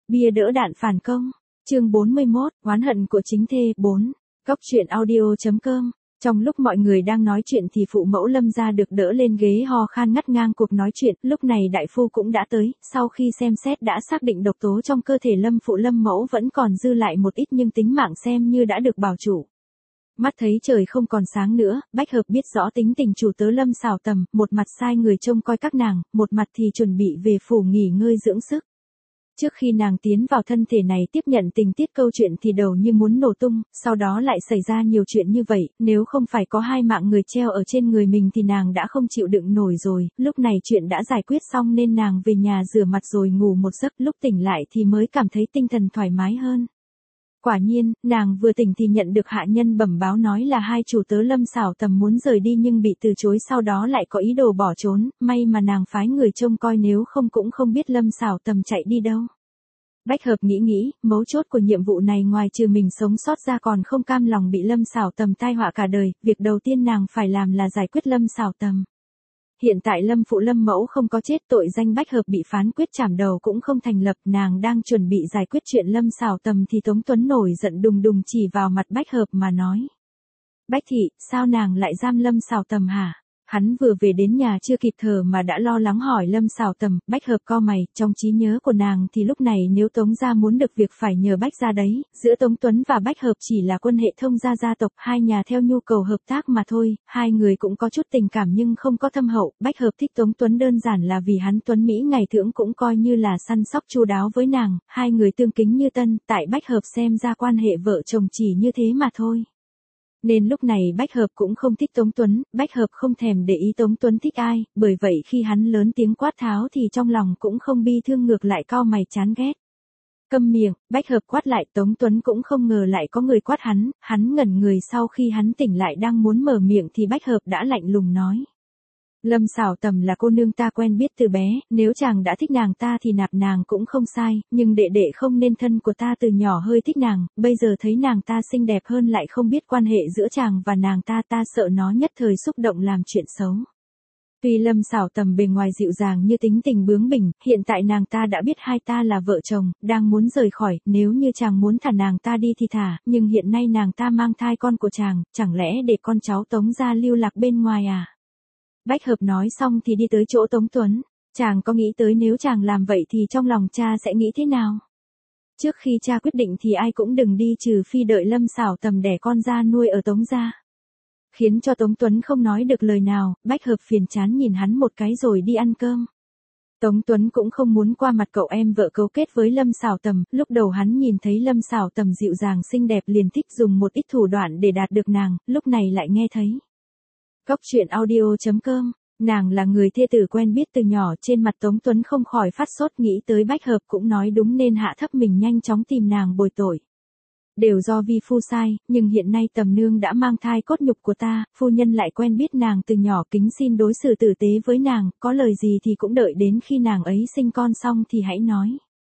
Bia đỡ đạn phản công. Chương 41, oán hận của chính thê 4. Cóc truyện audio.com. Trong lúc mọi người đang nói chuyện thì phụ mẫu Lâm gia được đỡ lên ghế ho khan ngắt ngang cuộc nói chuyện, lúc này đại phu cũng đã tới, sau khi xem xét đã xác định độc tố trong cơ thể Lâm phụ Lâm mẫu vẫn còn dư lại một ít nhưng tính mạng xem như đã được bảo trụ. Mắt thấy trời không còn sáng nữa, Bách Hợp biết rõ tính tình chủ tớ Lâm Sảo Tầm, một mặt sai người trông coi các nàng, một mặt thì chuẩn bị về phủ nghỉ ngơi dưỡng sức. Trước khi nàng tiến vào thân thể này tiếp nhận tình tiết câu chuyện thì đầu như muốn nổ tung, sau đó lại xảy ra nhiều chuyện như vậy, nếu không phải có hai mạng người treo ở trên người mình thì nàng đã không chịu đựng nổi rồi, lúc này chuyện đã giải quyết xong nên nàng về nhà rửa mặt rồi ngủ một giấc, lúc tỉnh lại thì mới cảm thấy tinh thần thoải mái hơn. Quả nhiên, nàng vừa tỉnh thì nhận được hạ nhân bẩm báo nói là hai chủ tớ Lâm Sảo Tầm muốn rời đi nhưng bị từ chối, sau đó lại có ý đồ bỏ trốn, may mà nàng phái người trông coi nếu không cũng không biết Lâm Sảo Tầm chạy đi đâu. Bách Hợp nghĩ, mấu chốt của nhiệm vụ này ngoài trừ mình sống sót ra còn không cam lòng bị Lâm Sảo Tầm tai họa cả đời, việc đầu tiên nàng phải làm là giải quyết Lâm Sảo Tầm. Hiện tại Lâm phụ Lâm mẫu không có chết, tội danh Bách Hợp bị phán quyết trảm đầu cũng không thành lập, nàng đang chuẩn bị giải quyết chuyện Lâm Sảo Tầm thì Tống Tuấn nổi giận đùng đùng chỉ vào mặt Bách Hợp mà nói. Bách thị, sao nàng lại giam Lâm Sảo Tầm hả? Hắn vừa về đến nhà chưa kịp thở mà đã lo lắng hỏi Lâm Sảo Tầm. Bách Hợp cau mày, trong trí nhớ của nàng thì lúc này nếu Tống gia muốn được việc phải nhờ Bách gia đấy, giữa Tống Tuấn và Bách Hợp chỉ là quan hệ thông gia gia tộc, hai nhà theo nhu cầu hợp tác mà thôi, hai người cũng có chút tình cảm nhưng không có thâm hậu. Bách Hợp thích Tống Tuấn đơn giản là vì hắn tuấn mỹ ngày thưởng cũng coi như là săn sóc chu đáo với nàng, hai người tương kính như tân, tại Bách Hợp xem ra quan hệ vợ chồng chỉ như thế mà thôi. Nên lúc này Bách Hợp cũng không thích Tống Tuấn, Bách Hợp không thèm để ý Tống Tuấn thích ai, bởi vậy khi hắn lớn tiếng quát tháo thì trong lòng cũng không bi thương, ngược lại cau mày chán ghét. Câm miệng, Bách Hợp quát lại. Tống Tuấn cũng không ngờ lại có người quát hắn ngẩn người, sau khi hắn tỉnh lại đang muốn mở miệng thì Bách Hợp đã lạnh lùng nói. Lâm Sảo Tầm là cô nương ta quen biết từ bé, nếu chàng đã thích nàng ta thì nạp nàng cũng không sai, nhưng đệ đệ không nên thân của ta từ nhỏ hơi thích nàng, bây giờ thấy nàng ta xinh đẹp hơn lại không biết quan hệ giữa chàng và nàng ta, ta sợ nó nhất thời xúc động làm chuyện xấu. Tuy Lâm Sảo Tầm bề ngoài dịu dàng như tính tình bướng bỉnh, hiện tại nàng ta đã biết hai ta là vợ chồng, đang muốn rời khỏi, nếu như chàng muốn thả nàng ta đi thì thả, nhưng hiện nay nàng ta mang thai con của chàng, chẳng lẽ để con cháu Tống gia lưu lạc bên ngoài à? Bách Hợp nói xong thì đi tới chỗ Tống Tuấn. Chàng có nghĩ tới nếu chàng làm vậy thì trong lòng cha sẽ nghĩ thế nào? Trước khi cha quyết định thì ai cũng đừng đi trừ phi đợi Lâm Sảo Tầm đẻ con ra nuôi ở Tống gia. Khiến cho Tống Tuấn không nói được lời nào, Bách Hợp phiền chán nhìn hắn một cái rồi đi ăn cơm. Tống Tuấn cũng không muốn qua mặt cậu em vợ cấu kết với Lâm Sảo Tầm, lúc đầu hắn nhìn thấy Lâm Sảo Tầm dịu dàng xinh đẹp liền thích dùng một ít thủ đoạn để đạt được nàng, lúc này lại nghe thấy. Cóc truyện audio.com, nàng là người thê tử quen biết từ nhỏ, trên mặt Tống Tuấn không khỏi phát sốt, nghĩ tới Bách Hợp cũng nói đúng nên hạ thấp mình nhanh chóng tìm nàng bồi tội. Đều do vi phu sai, nhưng hiện nay Tầm nương đã mang thai cốt nhục của ta, phu nhân lại quen biết nàng từ nhỏ, kính xin đối xử tử tế với nàng, có lời gì thì cũng đợi đến khi nàng ấy sinh con xong thì hãy nói.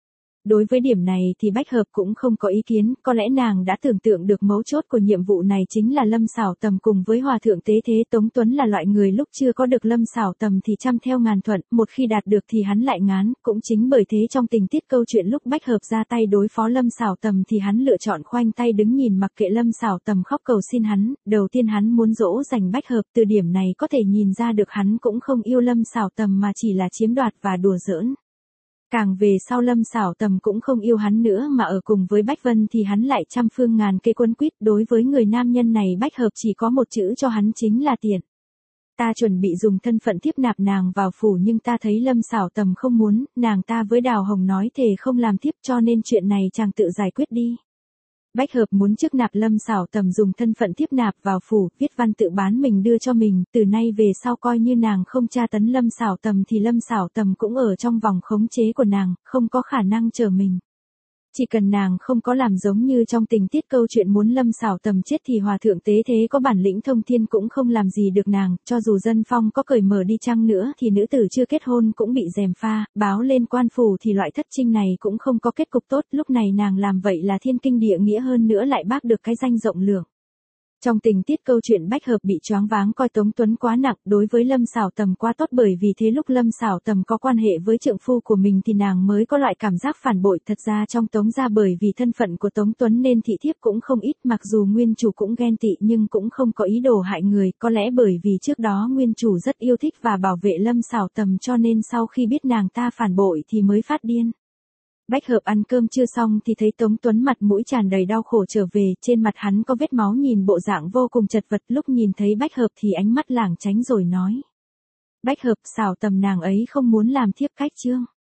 Đối với điểm này thì Bách Hợp cũng không có ý kiến, có lẽ nàng đã tưởng tượng được mấu chốt của nhiệm vụ này chính là Lâm Sảo Tầm cùng với Hòa thượng Tế Thế. Tống Tuấn là loại người lúc chưa có được Lâm Sảo Tầm thì trăm theo ngàn thuận, một khi đạt được thì hắn lại ngán, cũng chính bởi thế trong tình tiết câu chuyện lúc Bách Hợp ra tay đối phó Lâm Sảo Tầm thì hắn lựa chọn khoanh tay đứng nhìn mặc kệ Lâm Sảo Tầm khóc cầu xin hắn, đầu tiên hắn muốn dỗ dành Bách Hợp, từ điểm này có thể nhìn ra được hắn cũng không yêu Lâm Sảo Tầm mà chỉ là chiếm đoạt và đùa giỡn. Càng về sau Lâm Sảo Tầm cũng không yêu hắn nữa mà ở cùng với Bách Vân thì hắn lại trăm phương ngàn kế quấn quýt, đối với người nam nhân này Bách Hợp chỉ có một chữ cho hắn chính là tiền. Ta chuẩn bị dùng thân phận thiếp nạp nàng vào phủ nhưng ta thấy Lâm Sảo Tầm không muốn, nàng ta với Đào Hồng nói thề không làm thiếp, cho nên chuyện này chàng tự giải quyết đi. Bách Hợp muốn trước nạp Lâm Sảo Tầm dùng thân phận thiếp nạp vào phủ, viết văn tự bán mình đưa cho mình, từ nay về sau coi như nàng không tra tấn Lâm Sảo Tầm thì Lâm Sảo Tầm cũng ở trong vòng khống chế của nàng, không có khả năng trở mình. Chỉ cần nàng không có làm giống như trong tình tiết câu chuyện muốn Lâm Sảo Tầm chết thì Hòa thượng Tế Thế có bản lĩnh thông thiên cũng không làm gì được nàng, cho dù dân phong có cởi mở đi chăng nữa thì nữ tử chưa kết hôn cũng bị gièm pha, báo lên quan phủ thì loại thất trinh này cũng không có kết cục tốt, lúc này nàng làm vậy là thiên kinh địa nghĩa, hơn nữa lại bác được cái danh rộng lượng. Trong tình tiết câu chuyện Bách Hợp bị choáng váng coi Tống Tuấn quá nặng đối với Lâm Sảo Tầm quá tốt, bởi vì thế lúc Lâm Sảo Tầm có quan hệ với trượng phu của mình thì nàng mới có loại cảm giác phản bội. Thật ra trong Tống gia bởi vì thân phận của Tống Tuấn nên thị thiếp cũng không ít, mặc dù nguyên chủ cũng ghen tị nhưng cũng không có ý đồ hại người, có lẽ bởi vì trước đó nguyên chủ rất yêu thích và bảo vệ Lâm Sảo Tầm cho nên sau khi biết nàng ta phản bội thì mới phát điên. Bách Hợp ăn cơm chưa xong thì thấy Tống Tuấn mặt mũi tràn đầy đau khổ trở về, trên mặt hắn có vết máu, nhìn bộ dạng vô cùng chật vật. Lúc nhìn thấy Bách Hợp thì ánh mắt lảng tránh rồi nói: Bách Hợp, Sảo Tầm nàng ấy không muốn làm thiếp khách trương.